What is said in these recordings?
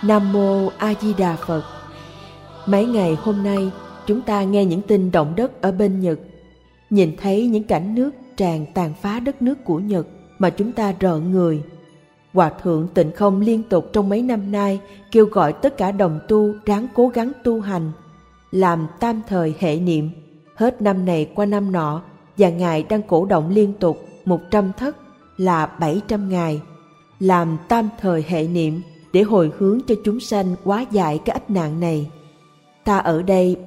Nam Mô A Di Đà Phật. Mấy ngày hôm nay, chúng ta nghe những tin động đất ở bên Nhật, nhìn thấy những cảnh nước tràn tàn phá đất nước của Nhật mà chúng ta rợn người. Hòa thượng Tịnh Không liên tục trong mấy năm nay kêu gọi tất cả đồng tu ráng cố gắng tu hành, làm tam thời hệ niệm, hết năm này qua năm nọ, và Ngài đang cổ động liên tục 100 thất là 700 ngày, làm tam thời hệ niệm để hồi hướng cho chúng sanh hóa giải cái ách nạn này. Ta ở đây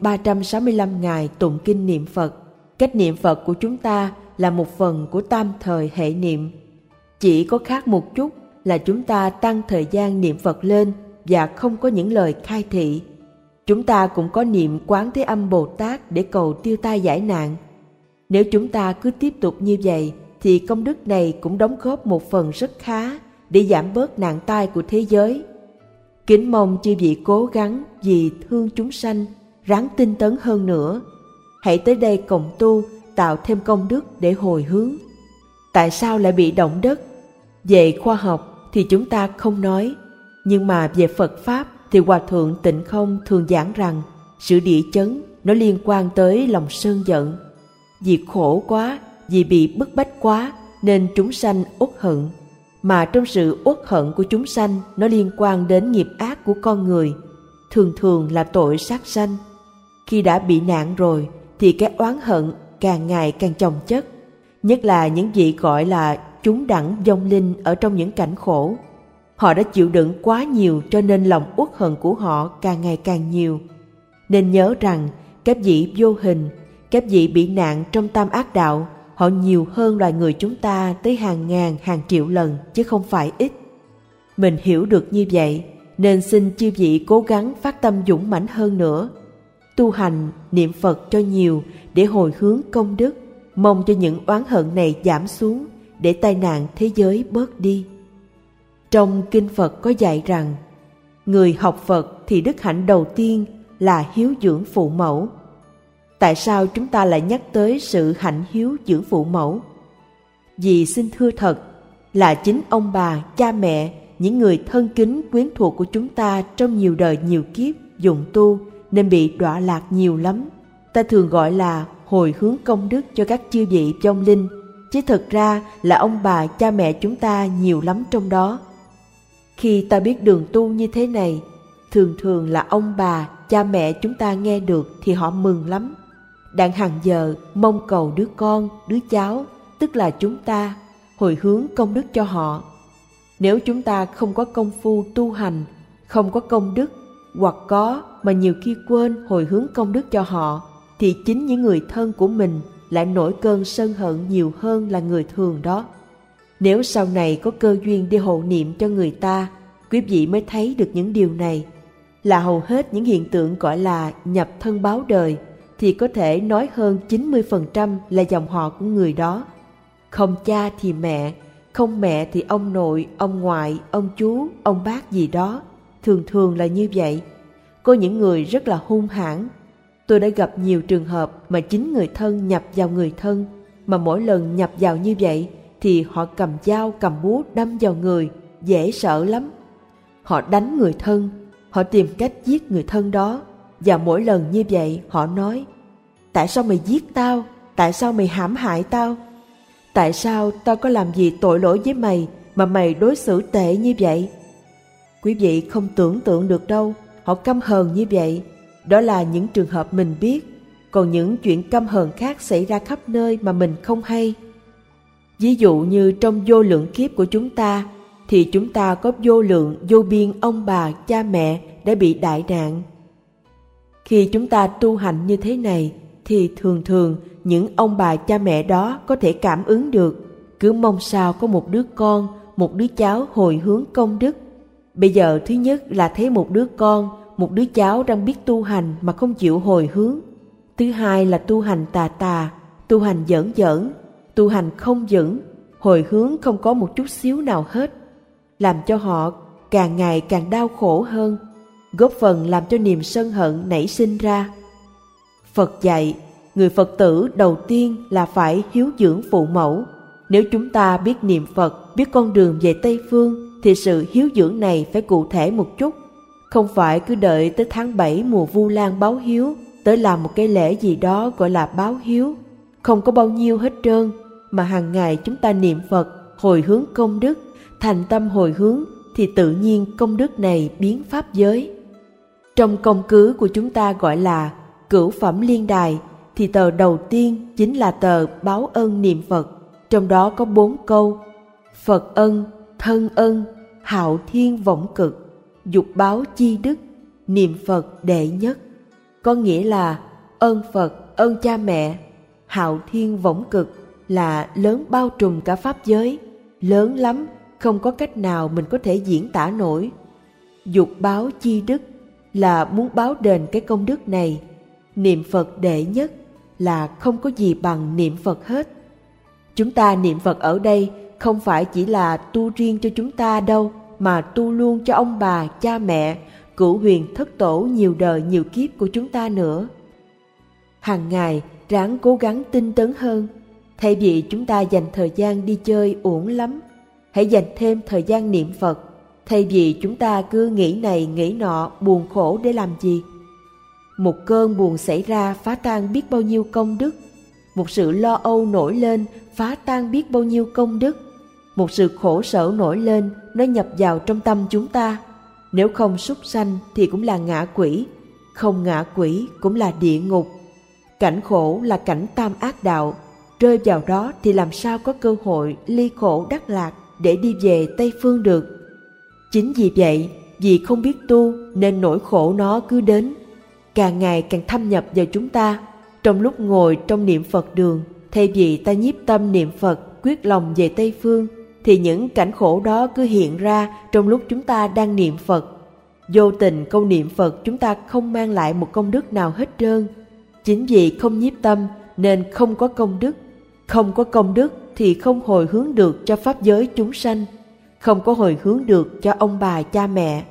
365 ngày tụng kinh niệm Phật. Cách niệm Phật của chúng ta là một phần của tam thời hệ niệm. Chỉ có khác một chút là chúng ta tăng thời gian niệm Phật lên và không có những lời khai thị. Chúng ta cũng có niệm Quán Thế Âm Bồ Tát để cầu tiêu tai giải nạn. Nếu chúng ta cứ tiếp tục như vậy thì công đức này cũng đóng góp một phần rất khá để giảm bớt nạn tai của thế giới. Kính mong chư vị cố gắng vì thương chúng sanh, ráng tinh tấn hơn nữa. Hãy tới đây cộng tu, tạo thêm công đức để hồi hướng. Tại sao lại bị động đất? Về khoa học thì chúng ta không nói, nhưng mà về Phật Pháp thì Hòa Thượng Tịnh Không thường giảng rằng sự địa chấn nó liên quan tới lòng sân giận. Vì khổ quá, vì bị bức bách quá nên chúng sanh uất hận. Mà trong sự uất hận của chúng sanh nó liên quan đến nghiệp ác của con người, thường thường là tội sát sanh. Khi đã bị nạn rồi thì cái oán hận càng ngày càng chồng chất, nhất là những vị gọi là chúng đẳng vong linh ở trong những cảnh khổ. Họ đã chịu đựng quá nhiều cho nên lòng uất hận của họ càng ngày càng nhiều. Nên nhớ rằng các vị vô hình, các vị bị nạn trong tam ác đạo, họ nhiều hơn loài người chúng ta tới hàng ngàn, hàng triệu lần chứ không phải ít. Mình hiểu được như vậy nên xin chư vị cố gắng phát tâm dũng mãnh hơn nữa, tu hành niệm Phật cho nhiều để hồi hướng công đức, mong cho những oán hận này giảm xuống để tai nạn thế giới bớt đi. Trong kinh Phật có dạy rằng người học Phật thì đức hạnh đầu tiên là hiếu dưỡng phụ mẫu. Tại sao chúng ta lại nhắc tới sự hạnh hiếu dưỡng phụ mẫu? Vì xin thưa thật là chính ông bà, cha mẹ, những người thân kính quyến thuộc của chúng ta trong nhiều đời nhiều kiếp dụng tu nên bị đọa lạc nhiều lắm. Ta thường gọi là hồi hướng công đức cho các chư vị vong linh, chứ thực ra là ông bà, cha mẹ chúng ta nhiều lắm trong đó. Khi ta biết đường tu như thế này, thường thường là ông bà, cha mẹ chúng ta nghe được thì họ mừng lắm. Đặng hàng giờ mong cầu đứa con, đứa cháu, tức là chúng ta, hồi hướng công đức cho họ. Nếu chúng ta không có công phu tu hành, không có công đức, hoặc có mà nhiều khi quên hồi hướng công đức cho họ, thì chính những người thân của mình lại nổi cơn sân hận nhiều hơn là người thường đó. Nếu sau này có cơ duyên đi hộ niệm cho người ta, quý vị mới thấy được những điều này. Là hầu hết những hiện tượng gọi là nhập thân báo đời thì có thể nói hơn 90% là dòng họ của người đó. Không cha thì mẹ, không mẹ thì ông nội, ông ngoại, ông chú, ông bác gì đó. Thường thường là như vậy. Có những người rất là hung hãn. Tôi đã gặp nhiều trường hợp mà chính người thân nhập vào người thân, mà mỗi lần nhập vào như vậy thì họ cầm dao, cầm búa đâm vào người, dễ sợ lắm. Họ đánh người thân, họ tìm cách giết người thân đó. Và mỗi lần như vậy họ nói: tại sao mày giết tao? Tại sao mày hãm hại tao? Tại sao tao có làm gì tội lỗi với mày mà mày đối xử tệ như vậy? Quý vị không tưởng tượng được đâu, họ căm hờn như vậy. Đó là những trường hợp mình biết, còn những chuyện căm hờn khác xảy ra khắp nơi mà mình không hay. Ví dụ như trong vô lượng kiếp của chúng ta, thì chúng ta có vô lượng vô biên ông bà, cha mẹ đã bị đại nạn. Khi chúng ta tu hành như thế này, thì thường thường những ông bà cha mẹ đó có thể cảm ứng được, cứ mong sao có một đứa con, một đứa cháu hồi hướng công đức. Bây giờ thứ nhất là thấy một đứa con, một đứa cháu đang biết tu hành mà không chịu hồi hướng. Thứ hai là tu hành tà tà, tu hành giỡn giỡn, tu hành không vững, hồi hướng không có một chút xíu nào hết, làm cho họ càng ngày càng đau khổ hơn, góp phần làm cho niềm sân hận nảy sinh ra. Phật dạy, người Phật tử đầu tiên là phải hiếu dưỡng phụ mẫu. Nếu chúng ta biết niệm Phật, biết con đường về Tây Phương, thì sự hiếu dưỡng này phải cụ thể một chút. Không phải cứ đợi tới tháng 7 mùa Vu Lan báo hiếu tới làm một cái lễ gì đó gọi là báo hiếu, không có bao nhiêu hết trơn, mà hàng ngày chúng ta niệm Phật, hồi hướng công đức, thành tâm hồi hướng thì tự nhiên công đức này biến pháp giới. Trong công cứ của chúng ta gọi là Cửu Phẩm Liên Đài thì tờ đầu tiên chính là tờ báo ân niệm Phật, trong đó có 4 câu: Phật ân, thân ân, hạo thiên võng cực, dục báo chi đức, niệm Phật đệ nhất. Có nghĩa là ơn Phật, ơn cha mẹ, hạo thiên võng cực là lớn bao trùm cả pháp giới, lớn lắm, không có cách nào mình có thể diễn tả nổi. Dục báo chi đức là muốn báo đền cái công đức này. Niệm Phật đệ nhất là không có gì bằng niệm Phật hết. Chúng ta niệm Phật ở đây không phải chỉ là tu riêng cho chúng ta đâu, mà tu luôn cho ông bà, cha mẹ, cửu huyền thất tổ nhiều đời nhiều kiếp của chúng ta nữa. Hàng ngày ráng cố gắng tinh tấn hơn. Thay vì chúng ta dành thời gian đi chơi uổng lắm, hãy dành thêm thời gian niệm Phật. Thay vì chúng ta cứ nghĩ này nghĩ nọ, buồn khổ để làm gì? Một cơn buồn xảy ra phá tan biết bao nhiêu công đức. Một sự lo âu nổi lên phá tan biết bao nhiêu công đức. Một sự khổ sở nổi lên, nó nhập vào trong tâm chúng ta. Nếu không súc sanh thì cũng là ngạ quỷ, không ngạ quỷ cũng là địa ngục. Cảnh khổ là cảnh tam ác đạo, rơi vào đó thì làm sao có cơ hội ly khổ đắc lạc để đi về Tây Phương được. Chính vì vậy, vì không biết tu nên nỗi khổ nó cứ đến, càng ngày càng thâm nhập vào chúng ta. Trong lúc ngồi trong niệm Phật đường, thay vì ta nhiếp tâm niệm Phật, quyết lòng về Tây Phương, thì những cảnh khổ đó cứ hiện ra trong lúc chúng ta đang niệm Phật. Vô tình câu niệm Phật chúng ta không mang lại một công đức nào hết trơn. Chính vì không nhiếp tâm nên không có công đức. Không có công đức thì không hồi hướng được cho pháp giới chúng sanh, không có hồi hướng được cho ông bà cha mẹ.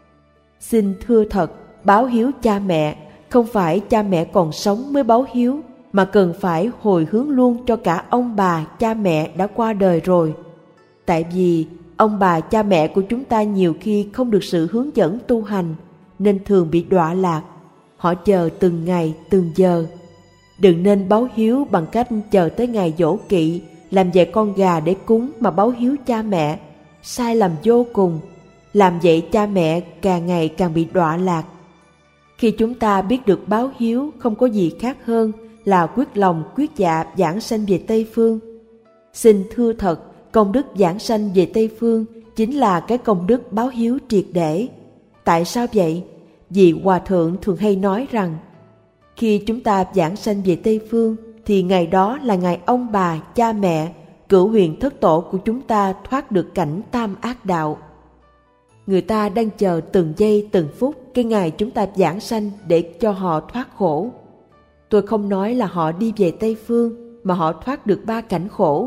Xin thưa thật, báo hiếu cha mẹ không phải cha mẹ còn sống mới báo hiếu, mà cần phải hồi hướng luôn cho cả ông bà cha mẹ đã qua đời rồi. Tại vì ông bà cha mẹ của chúng ta nhiều khi không được sự hướng dẫn tu hành, nên thường bị đọa lạc. Họ chờ từng ngày từng giờ. Đừng nên báo hiếu bằng cách chờ tới ngày giỗ kỵ, làm về con gà để cúng mà báo hiếu cha mẹ. Sai lầm vô cùng. Làm vậy cha mẹ càng ngày càng bị đọa lạc. Khi chúng ta biết được báo hiếu không có gì khác hơn là quyết lòng quyết dạ giảng sanh về Tây Phương. Xin thưa thật, công đức giảng sanh về Tây Phương chính là cái công đức báo hiếu triệt để. Tại sao vậy? Vì Hòa Thượng thường hay nói rằng, khi chúng ta giảng sanh về Tây Phương thì ngày đó là ngày ông bà, cha mẹ, cửu huyền thất tổ của chúng ta thoát được cảnh tam ác đạo. Người ta đang chờ từng giây từng phút cái ngày chúng ta giảng sanh để cho họ thoát khổ. Tôi không nói là họ đi về Tây Phương, mà họ thoát được 3 cảnh khổ.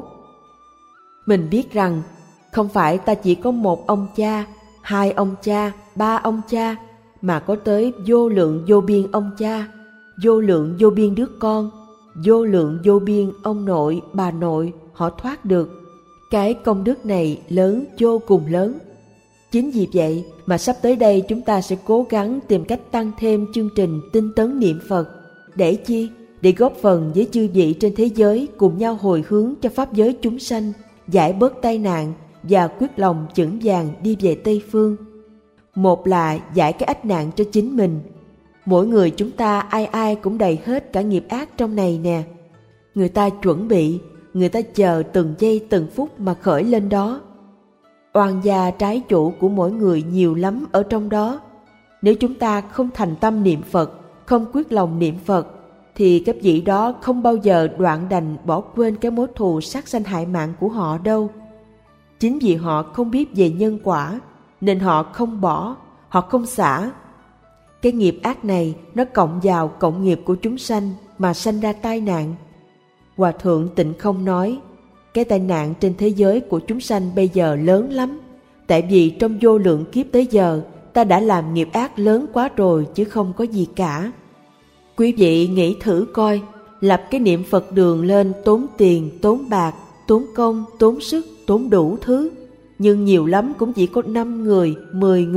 Mình biết rằng không phải ta chỉ có 1 ông cha, 2 ông cha, 3 ông cha, mà có tới vô lượng vô biên ông cha, vô lượng vô biên đứa con, vô lượng vô biên ông nội, bà nội, họ thoát được. Cái công đức này lớn, vô cùng lớn. Chính vì vậy mà sắp tới đây chúng ta sẽ cố gắng tìm cách tăng thêm chương trình tinh tấn niệm Phật. Để chi? Để góp phần với chư vị trên thế giới cùng nhau hồi hướng cho pháp giới chúng sanh, giải bớt tai nạn và quyết lòng vững vàng đi về Tây Phương. Một là giải cái ách nạn cho chính mình. Mỗi người chúng ta ai ai cũng đầy hết cả nghiệp ác trong này nè. Người ta chuẩn bị, người ta chờ từng giây từng phút mà khởi lên đó. Oan gia trái chủ của mỗi người nhiều lắm ở trong đó. Nếu chúng ta không thành tâm niệm Phật, không quyết lòng niệm Phật, thì các vị đó không bao giờ đoạn đành bỏ quên cái mối thù sát sanh hại mạng của họ đâu. Chính vì họ không biết về nhân quả, nên họ không bỏ, họ không xả. Cái nghiệp ác này nó cộng vào cộng nghiệp của chúng sanh mà sanh ra tai nạn. Hòa Thượng Tịnh Không nói, cái tai nạn trên thế giới của chúng sanh bây giờ lớn lắm, tại vì trong vô lượng kiếp tới giờ ta đã làm nghiệp ác lớn quá rồi chứ không có gì cả. Quý vị nghĩ thử coi, lập cái niệm Phật đường lên tốn tiền, tốn bạc, tốn công, tốn sức, tốn đủ thứ, nhưng nhiều lắm cũng chỉ có 5 người, 10 người,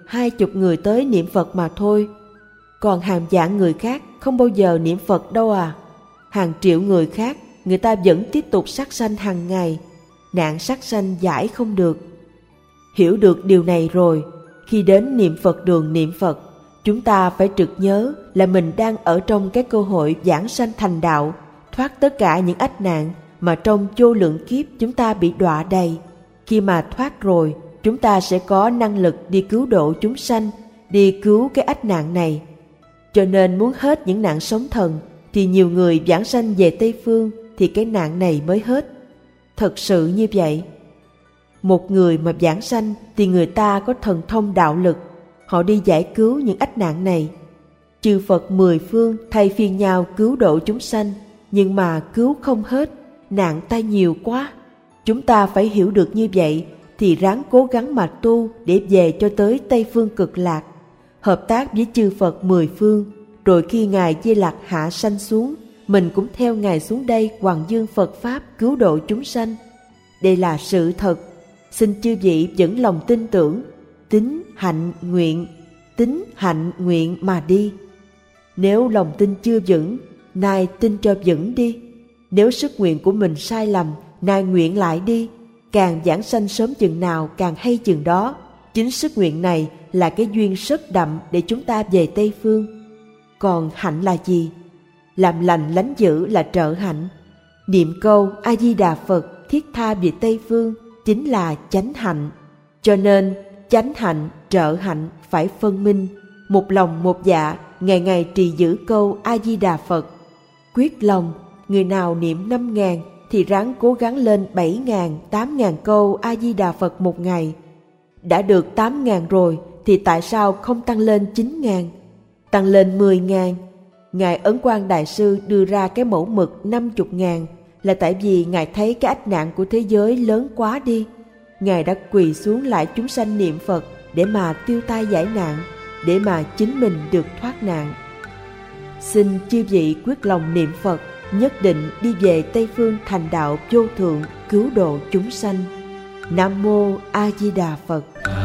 20 người tới niệm Phật mà thôi. Còn hàng vạn người khác không bao giờ niệm Phật đâu à. Hàng triệu người khác, người ta vẫn tiếp tục sát sanh hàng ngày. Nạn sát sanh giải không được. Hiểu được điều này rồi, khi đến niệm Phật đường niệm Phật, chúng ta phải trực nhớ là mình đang ở trong cái cơ hội giảng sanh thành đạo, thoát tất cả những ách nạn mà trong vô lượng kiếp chúng ta bị đọa đầy. Khi mà thoát rồi, chúng ta sẽ có năng lực đi cứu độ chúng sanh, đi cứu cái ách nạn này. Cho nên muốn hết những nạn sống thần, thì nhiều người giảng sanh về Tây Phương thì cái nạn này mới hết. Thật sự như vậy. Một người mà giảng sanh thì người ta có thần thông đạo lực, họ đi giải cứu những ách nạn này. Chư Phật 10 phương thay phiên nhau cứu độ chúng sanh, nhưng mà cứu không hết, nạn tai nhiều quá. Chúng ta phải hiểu được như vậy thì ráng cố gắng mà tu để về cho tới Tây Phương Cực Lạc, hợp tác với chư Phật 10 phương, rồi khi Ngài Di Lặc hạ sanh xuống, mình cũng theo Ngài xuống đây hoằng dương Phật Pháp cứu độ chúng sanh. Đây là sự thật. Xin chư vị vững lòng tin tưởng, tín hạnh nguyện mà đi. Nếu lòng tin chưa vững, nay tin cho vững đi. Nếu sức nguyện của mình sai lầm, nay nguyện lại đi. Càng giảng sanh sớm chừng nào càng hay chừng đó. Chính sức nguyện này là cái duyên rất đậm để chúng ta về Tây Phương. Còn hạnh là gì? Làm lành lánh dữ là trợ hạnh. Niệm câu A Di Đà Phật thiết tha về Tây Phương chính là chánh hạnh. Cho nên chánh hạnh, trợ hạnh phải phân minh, một lòng một dạ, ngày ngày trì giữ câu A Di Đà Phật. Quyết lòng, người nào niệm 5.000 thì ráng cố gắng lên 7.000, 8.000 câu A Di Đà Phật một ngày. Đã được 8.000 rồi thì tại sao không tăng lên 9.000, tăng lên 10.000? Ngài Ấn Quang Đại Sư đưa ra cái mẫu mực 50.000 là tại vì Ngài thấy cái ách nạn của thế giới lớn quá đi. Ngài đã quỳ xuống lại chúng sanh niệm Phật để mà tiêu tai giải nạn, để mà chính mình được thoát nạn. Xin chư vị quyết lòng niệm Phật, nhất định đi về Tây Phương thành đạo vô thượng, cứu độ chúng sanh. Nam mô A Di Đà Phật.